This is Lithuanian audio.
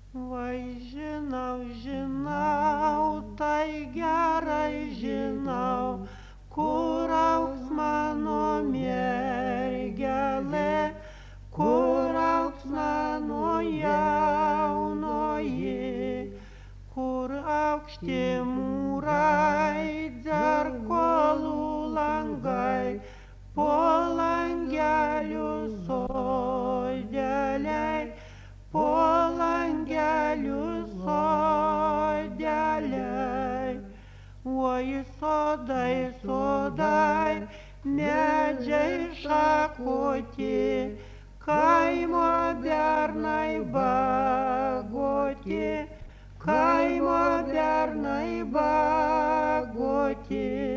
Vai žinau, žinau, tai gerai žinau, kur auks mano mergelė, kur auks mano jaunoji, kur aukšti mūrai, dzerkolų langai, po langelių sodeliai, po langelių sodeliai. Oi, sodai, sodai, medžiai šakoti, kaimo bernai bagoti, kaimo bernai bagoti.